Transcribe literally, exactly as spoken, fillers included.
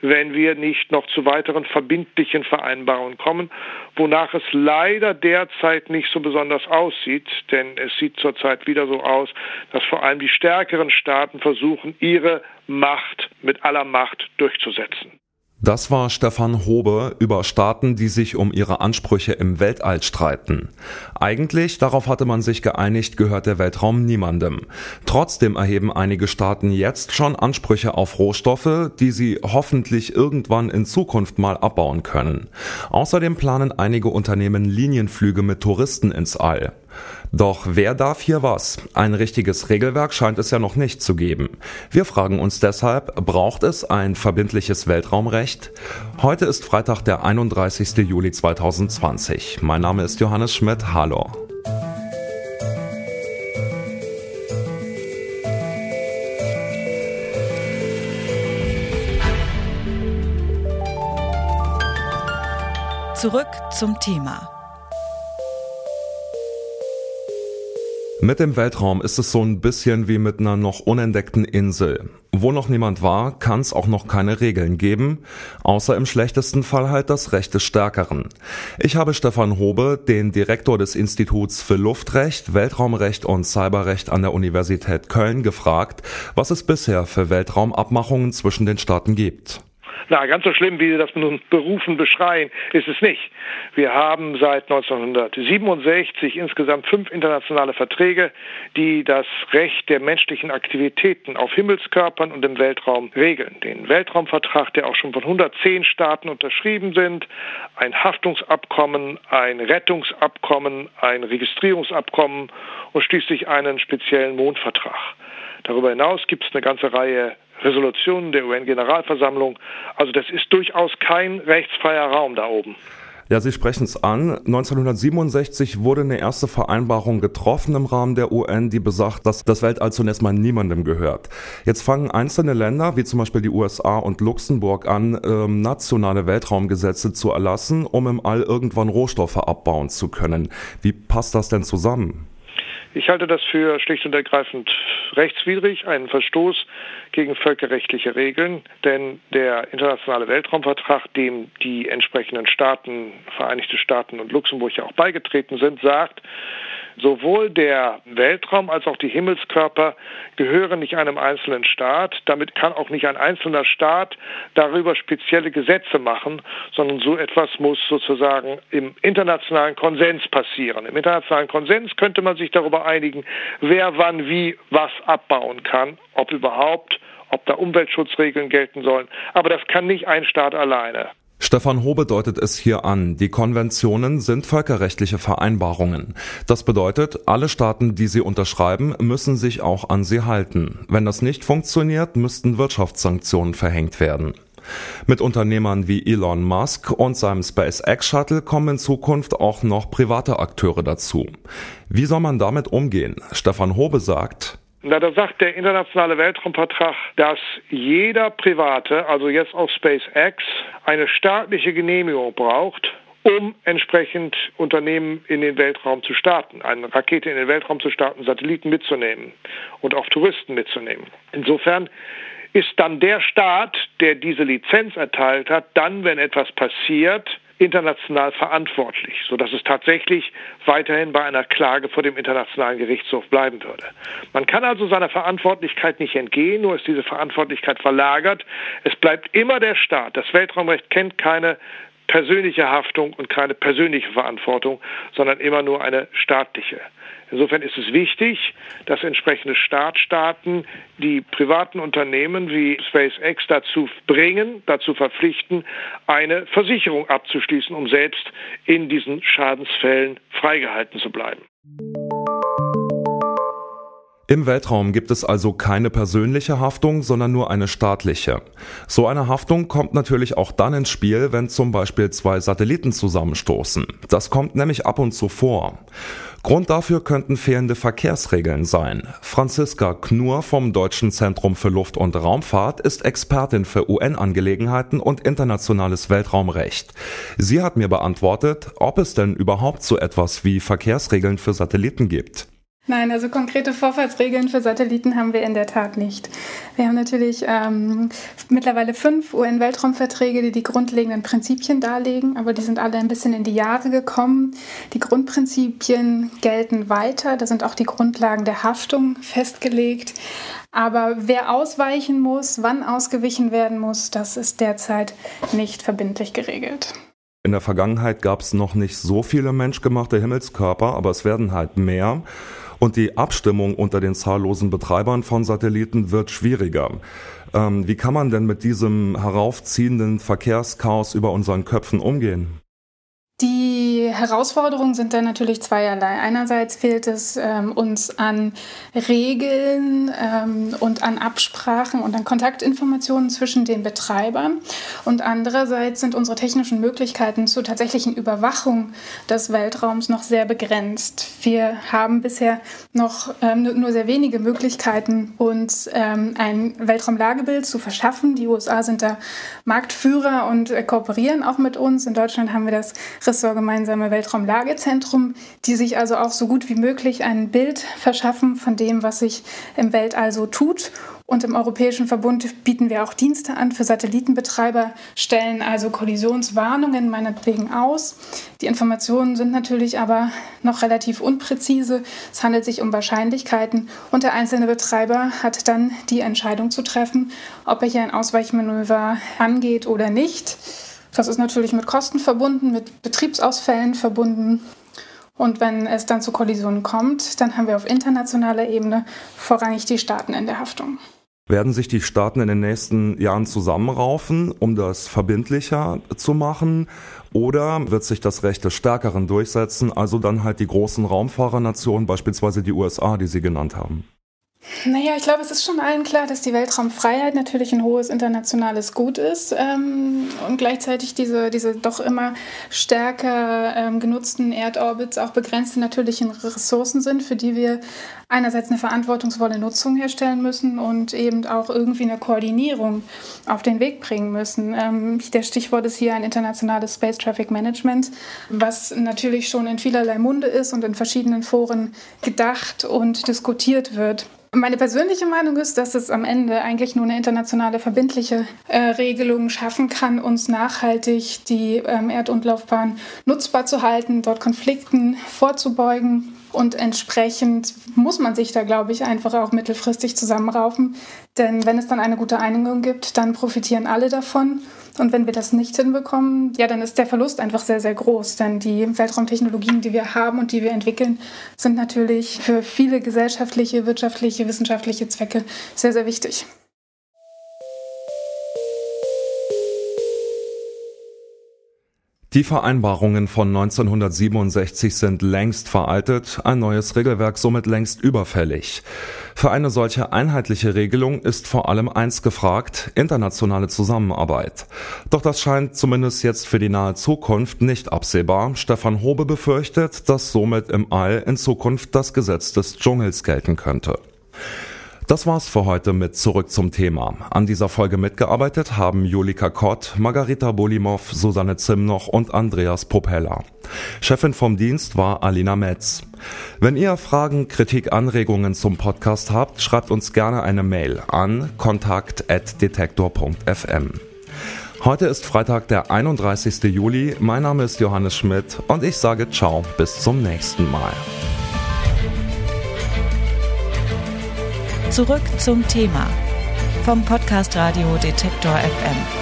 wenn wir nicht noch zu weiteren verbindlichen Vereinbarungen kommen, wonach es leider derzeit nicht so besonders aussieht, denn es sieht zurzeit wieder so aus, dass vor allem die stärkeren Staaten versuchen, ihre Macht mit aller Macht durchzusetzen. Das war Stefan Hobe über Staaten, die sich um ihre Ansprüche im Weltall streiten. Eigentlich, darauf hatte man sich geeinigt, gehört der Weltraum niemandem. Trotzdem erheben einige Staaten jetzt schon Ansprüche auf Rohstoffe, die sie hoffentlich irgendwann in Zukunft mal abbauen können. Außerdem planen einige Unternehmen Linienflüge mit Touristen ins All. Doch wer darf hier was? Ein richtiges Regelwerk scheint es ja noch nicht zu geben. Wir fragen uns deshalb, braucht es ein verbindliches Weltraumrecht? Heute ist Freitag, der einunddreißigster Juli zweitausendzwanzig. Mein Name ist Johannes Schmidt. Hallo. Zurück zum Thema. Mit dem Weltraum ist es so ein bisschen wie mit einer noch unentdeckten Insel. Wo noch niemand war, kann es auch noch keine Regeln geben, außer im schlechtesten Fall halt das Recht des Stärkeren. Ich habe Stefan Hobe, den Direktor des Instituts für Luftrecht, Weltraumrecht und Cyberrecht an der Universität Köln, gefragt, was es bisher für Weltraumabmachungen zwischen den Staaten gibt. Na, ganz so schlimm, wie Sie das nun berufen beschreien, ist es nicht. Wir haben seit neunzehnhundertsiebenundsechzig insgesamt fünf internationale Verträge, die das Recht der menschlichen Aktivitäten auf Himmelskörpern und im Weltraum regeln. Den Weltraumvertrag, der auch schon von hundertzehn Staaten unterschrieben sind, ein Haftungsabkommen, ein Rettungsabkommen, ein Registrierungsabkommen und schließlich einen speziellen Mondvertrag. Darüber hinaus gibt es eine ganze Reihe Resolutionen der U N-Generalversammlung. Also das ist durchaus kein rechtsfreier Raum da oben. Ja, Sie sprechen es an. neunzehnhundertsiebenundsechzig wurde eine erste Vereinbarung getroffen im Rahmen der U N, die besagt, dass das Weltall zunächst mal niemandem gehört. Jetzt fangen einzelne Länder, wie zum Beispiel die U S A und Luxemburg, an, ähm, nationale Weltraumgesetze zu erlassen, um im All irgendwann Rohstoffe abbauen zu können. Wie passt das denn zusammen? Ich halte das für schlicht und ergreifend rechtswidrig, einen Verstoß gegen völkerrechtliche Regeln, denn der internationale Weltraumvertrag, dem die entsprechenden Staaten, Vereinigte Staaten und Luxemburg ja auch beigetreten sind, sagt, sowohl der Weltraum als auch die Himmelskörper gehören nicht einem einzelnen Staat. Damit kann auch nicht ein einzelner Staat darüber spezielle Gesetze machen, sondern so etwas muss sozusagen im internationalen Konsens passieren. Im internationalen Konsens könnte man sich darüber einigen, wer wann wie was abbauen kann, ob überhaupt, ob da Umweltschutzregeln gelten sollen. Aber das kann nicht ein Staat alleine. Stefan Hobe deutet es hier an, die Konventionen sind völkerrechtliche Vereinbarungen. Das bedeutet, alle Staaten, die sie unterschreiben, müssen sich auch an sie halten. Wenn das nicht funktioniert, müssten Wirtschaftssanktionen verhängt werden. Mit Unternehmern wie Elon Musk und seinem SpaceX-Shuttle kommen in Zukunft auch noch private Akteure dazu. Wie soll man damit umgehen? Stefan Hobe sagt: Na, da sagt der internationale Weltraumvertrag, dass jeder Private, also jetzt auch SpaceX, eine staatliche Genehmigung braucht, um entsprechend Unternehmen in den Weltraum zu starten, eine Rakete in den Weltraum zu starten, Satelliten mitzunehmen und auch Touristen mitzunehmen. Insofern ist dann der Staat, der diese Lizenz erteilt hat, dann, wenn etwas passiert, international verantwortlich, sodass es tatsächlich weiterhin bei einer Klage vor dem Internationalen Gerichtshof bleiben würde. Man kann also seiner Verantwortlichkeit nicht entgehen, nur ist diese Verantwortlichkeit verlagert. Es bleibt immer der Staat. Das Weltraumrecht kennt keine persönliche Haftung und keine persönliche Verantwortung, sondern immer nur eine staatliche. Insofern ist es wichtig, dass entsprechende Staatsstaaten die privaten Unternehmen wie SpaceX dazu bringen, dazu verpflichten, eine Versicherung abzuschließen, um selbst in diesen Schadensfällen freigehalten zu bleiben. Im Weltraum gibt es also keine persönliche Haftung, sondern nur eine staatliche. So eine Haftung kommt natürlich auch dann ins Spiel, wenn zum Beispiel zwei Satelliten zusammenstoßen. Das kommt nämlich ab und zu vor. Grund dafür könnten fehlende Verkehrsregeln sein. Franziska Knur vom Deutschen Zentrum für Luft- und Raumfahrt ist Expertin für U N-Angelegenheiten und internationales Weltraumrecht. Sie hat mir beantwortet, ob es denn überhaupt so etwas wie Verkehrsregeln für Satelliten gibt. Nein, also konkrete Vorfahrtsregeln für Satelliten haben wir in der Tat nicht. Wir haben natürlich ähm, mittlerweile fünf U N-Weltraumverträge, die die grundlegenden Prinzipien darlegen, aber die sind alle ein bisschen in die Jahre gekommen. Die Grundprinzipien gelten weiter, da sind auch die Grundlagen der Haftung festgelegt. Aber wer ausweichen muss, wann ausgewichen werden muss, das ist derzeit nicht verbindlich geregelt. In der Vergangenheit gab es noch nicht so viele menschgemachte Himmelskörper, aber es werden halt mehr. Und die Abstimmung unter den zahllosen Betreibern von Satelliten wird schwieriger. Ähm, wie kann man denn mit diesem heraufziehenden Verkehrschaos über unseren Köpfen umgehen? Die Herausforderungen sind dann natürlich zweierlei. Einerseits fehlt es ähm, uns an Regeln ähm, und an Absprachen und an Kontaktinformationen zwischen den Betreibern. Und andererseits sind unsere technischen Möglichkeiten zur tatsächlichen Überwachung des Weltraums noch sehr begrenzt. Wir haben bisher noch ähm, nur sehr wenige Möglichkeiten, uns ähm, ein Weltraumlagebild zu verschaffen. Die U S A sind da Marktführer und äh, kooperieren auch mit uns. In Deutschland haben wir das Ressort Gemeinsame Weltraumlagezentrum, die sich also auch so gut wie möglich ein Bild verschaffen von dem, was sich im Weltall so tut. Und im Europäischen Verbund bieten wir auch Dienste an für Satellitenbetreiber, stellen also Kollisionswarnungen meinetwegen aus. Die Informationen sind natürlich aber noch relativ unpräzise. Es handelt sich um Wahrscheinlichkeiten und der einzelne Betreiber hat dann die Entscheidung zu treffen, ob er hier ein Ausweichmanöver angeht oder nicht. Das ist natürlich mit Kosten verbunden, mit Betriebsausfällen verbunden. Und wenn es dann zu Kollisionen kommt, dann haben wir auf internationaler Ebene vorrangig die Staaten in der Haftung. Werden sich die Staaten in den nächsten Jahren zusammenraufen, um das verbindlicher zu machen? Oder wird sich das Recht des Stärkeren durchsetzen, also dann halt die großen Raumfahrernationen, beispielsweise die U S A, die Sie genannt haben? Naja, ich glaube, es ist schon allen klar, dass die Weltraumfreiheit natürlich ein hohes internationales Gut ist ähm, und gleichzeitig diese, diese doch immer stärker ähm, genutzten Erdorbits auch begrenzte natürlichen Ressourcen sind, für die wir einerseits eine verantwortungsvolle Nutzung herstellen müssen und eben auch irgendwie eine Koordinierung auf den Weg bringen müssen. Ähm, der Stichwort ist hier ein internationales Space Traffic Management, was natürlich schon in vielerlei Munde ist und in verschiedenen Foren gedacht und diskutiert wird. Meine persönliche Meinung ist, dass es am Ende eigentlich nur eine internationale verbindliche äh, Regelung schaffen kann, uns nachhaltig die ähm, Erdumlaufbahn nutzbar zu halten, dort Konflikten vorzubeugen. Und entsprechend muss man sich da, glaube ich, einfach auch mittelfristig zusammenraufen. Denn wenn es dann eine gute Einigung gibt, dann profitieren alle davon. Und wenn wir das nicht hinbekommen, ja, dann ist der Verlust einfach sehr, sehr groß. Denn die Weltraumtechnologien, die wir haben und die wir entwickeln, sind natürlich für viele gesellschaftliche, wirtschaftliche, wissenschaftliche Zwecke sehr, sehr wichtig. Die Vereinbarungen von neunzehnhundertsiebenundsechzig sind längst veraltet, ein neues Regelwerk somit längst überfällig. Für eine solche einheitliche Regelung ist vor allem eins gefragt: internationale Zusammenarbeit. Doch das scheint zumindest jetzt für die nahe Zukunft nicht absehbar. Stefan Hobe befürchtet, dass somit im All in Zukunft das Gesetz des Dschungels gelten könnte. Das war's für heute mit Zurück zum Thema. An dieser Folge mitgearbeitet haben Julika Kott, Margarita Bolimow, Susanne Zimnoch und Andreas Popella. Chefin vom Dienst war Alina Metz. Wenn ihr Fragen, Kritik, Anregungen zum Podcast habt, schreibt uns gerne eine Mail an kontakt at detektor punkt f m. Heute ist Freitag, der einunddreißigster Juli. Mein Name ist Johannes Schmidt und ich sage ciao, bis zum nächsten Mal. Zurück zum Thema vom Podcast Radio Detektor F M.